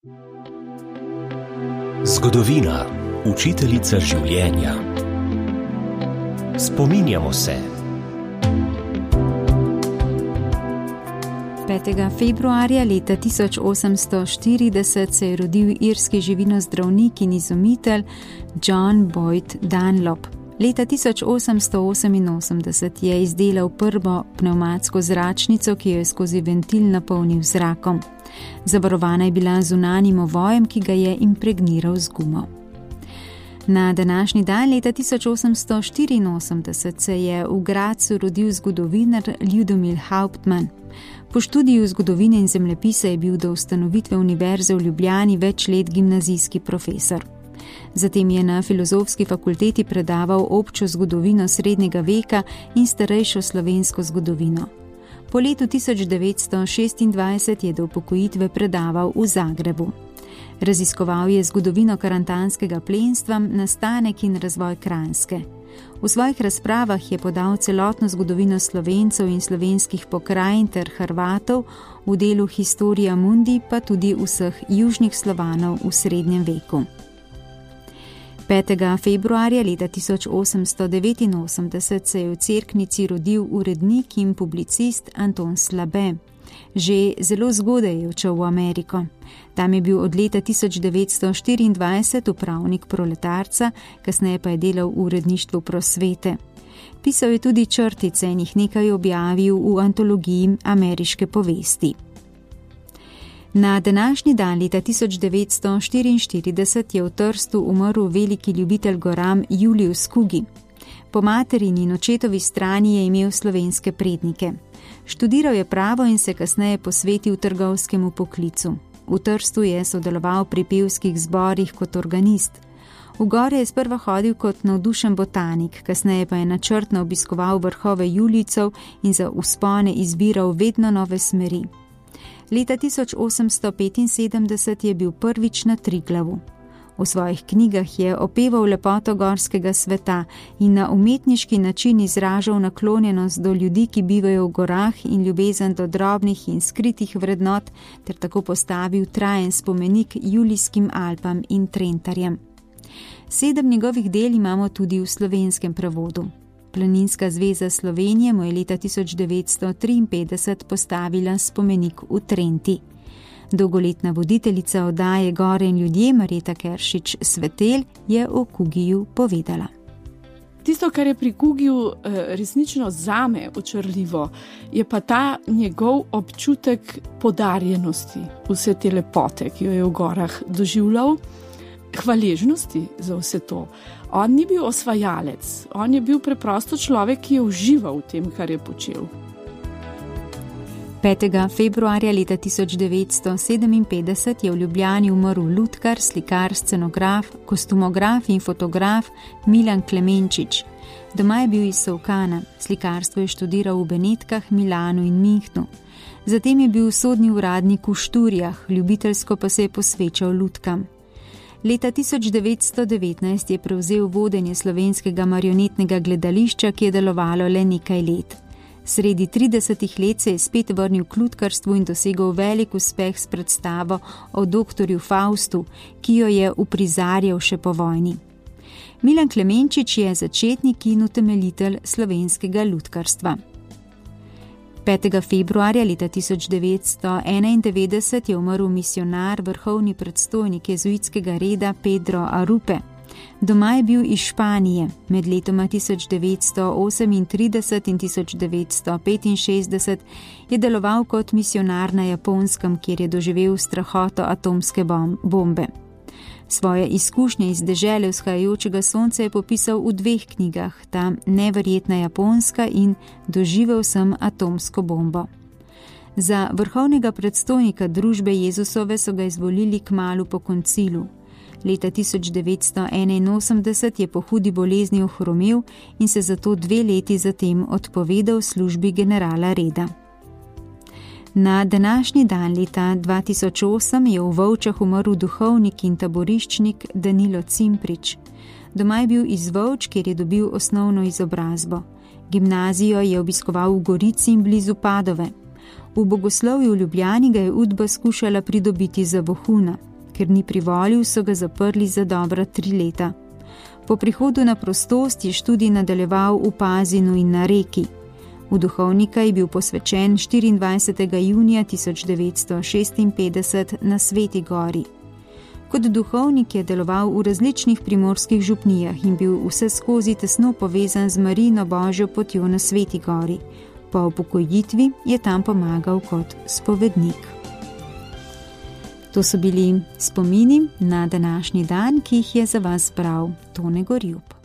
Zgodovina, učiteljica življenja. Spominjamo se. 5. februarja leta 1840 se je rodil irski živinozdravnik in izumitelj John Boyd Dunlop. Leta 1888 je izdelal prvo pnevmatsko zračnico, ki jo je skozi ventil napolnil z zrakom. Zavarovana je bila z zunanjim ovojem, ki ga je impregniral z gumo. Na današnji dan leta 1884 se je v Gradcu rodil zgodovinar Ljudomil Hauptmann. Po študiju zgodovine in zemljepisa je bil do ustanovitve Univerze v Ljubljani več let gimnazijski profesor. Zatem je na Filozofski fakulteti predaval občo zgodovino srednjega veka in starejšo slovensko zgodovino. Po letu 1926 je do upokojitve predaval v Zagrebu. Raziskoval je zgodovino karantanskega plemstva, nastanek in razvoj Kranjske. V svojih razpravah je podal celotno zgodovino Slovencev in slovenskih pokrajin ter Hrvatov, v delu Historia Mundi pa tudi vseh južnih Slovanov v srednjem veku. 5. februarja leta 1889 se je v Cerknici rodil urednik in publicist Anton Slabe. Že zelo zgodaj je odšel v Ameriko. Tam je bil od leta 1924 upravnik Proletarca, kasneje pa je delal v uredništvu Prosvete. Pisal je tudi črtice in jih nekaj objavil v antologiji Ameriške povesti. Na današnji dan leta 1944 je v Trstu umrl veliki ljubitelj goram Julius Kugi. Po materini in očetovi strani je imel slovenske prednike. Študiral je pravo in se kasneje posvetil trgovskemu poklicu. V Trstu je sodeloval pri pevskih zborih kot organist. V gore je sprva hodil kot navdušen botanik, kasneje pa je načrtno obiskoval vrhove Julijcev in za vzpone izbiral vedno nove smeri. Leta 1875 je bil prvič na Triglavu. V svojih knjigah je opeval lepoto gorskega sveta in na umetniški način izražal naklonjenost do ljudi, ki bivajo v gorah, in ljubezen do drobnih in skritih vrednot, ter tako postavil trajen spomenik Julijskim Alpam in Trentarjem. 7 njegovih del imamo tudi v slovenskem prevodu. Planinska zveza Slovenije mu je leta 1953 postavila spomenik v Trenti. Dolgoletna voditeljica oddaje Gore in ljudje Marjeta Keršič-Svetelj je o Kugiju povedala. Tisto, kar je pri Kugiju resnično zame očarljivo, je pa ta njegov občutek podarjenosti, vse te lepote, ki jo je v gorah doživljal, hvaležnosti za vse to. On ni bil osvajalec, on je bil preprosto človek, ki je užival v tem, kar je počel. 5. februarja leta 1957 je v Ljubljani umrl lutkar, slikar, scenograf, kostumograf in fotograf Milan Klemenčič. Doma je bil iz Solkana, slikarstvo je študiral v Benetkah, Milanu in Minhnu. Zatem je bil sodni uradnik v Šturjah, ljubiteljsko pa se je posvečal lutkam. Leta 1919 je prevzel vodenje slovenskega marionetnega gledališča, ki je delovalo le nekaj let. Sredi 30 let se je spet vrnil k lutkarstvu in dosegel velik uspeh s predstavo o doktorju Faustu, ki jo je uprizarjal še po vojni. Milan Klemenčič je začetnik in utemeljitelj slovenskega lutkarstva. 5. februarja leta 1991 je umrl misionar, vrhovni predstojnik jezuitskega reda Pedro Arupe. Doma je bil iz Španije, med letoma 1938 in 1965 je deloval kot misionar na Japonskem, kjer je doživel strahoto atomske bombe. Svoje izkušnje iz dežele vzhajajočega sonca je popisal v 2 knjigah, ta Neverjetna Japonska in Doživel sem atomsko bombo. Za vrhovnega predstojnika družbe Jezusove so ga izvolili kmalu po koncilu. Leta 1981 je po hudi bolezni ohromel in se zato 2 leti zatem odpovedal službi generala reda. Na današnji dan leta 2008 je v Volčah umrl duhovnik in taboriščnik Danilo Cimprič. Doma je bil iz Volč, kjer je dobil osnovno izobrazbo. Gimnazijo je obiskoval v Gorici in blizu Padove. V bogoslovju v Ljubljani ga je Udba skušala pridobiti za vohuna. Ker ni privolil, so ga zaprli za dobra 3 leta. Po prihodu na prostost je študij nadaljeval v Pazinu in na Reki. V duhovnika je bil posvečen 24. junija 1956 na Sveti gori. Kot duhovnik je deloval v različnih primorskih župnijah in bil vseskozi tesno povezan z Marijino Božjo potjo na Sveti gori. Po upokojitvi je tam pomagal kot spovednik. To so bili spomini na današnji dan, ki jih je za vas bral Tone Gorjup.